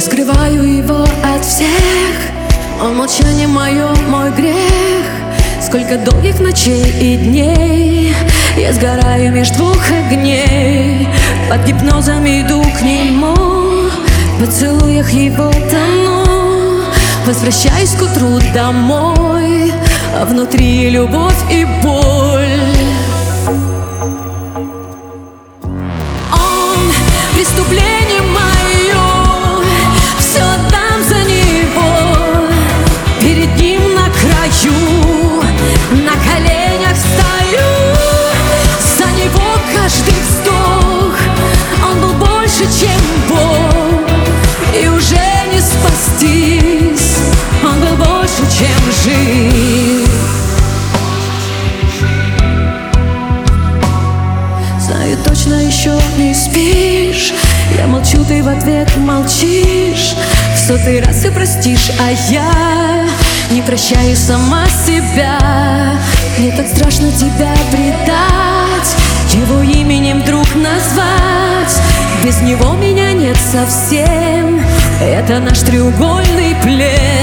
скрываю его от всех. Он молчание мое, мой грех. Сколько долгих ночей и дней я сгораю меж двух огней. Под гипнозом иду к нему, в поцелуях его тону. Возвращаюсь к утру домой, а внутри любовь и боль. Он преступление мое, все отдам за него. Перед ним на краю, на коленях стою. За него каждый вздох, он был больше, чем Бог. И уже не спастись, он был больше, чем жизнь. Знаю точно, еще не спишь. Я молчу, ты в ответ молчишь. В 100-й раз ты простишь, а я не прощаю сама себя. Мне так страшно тебя предать, его именем вдруг назвать. Без него меня нет совсем. Это наш треугольный плен.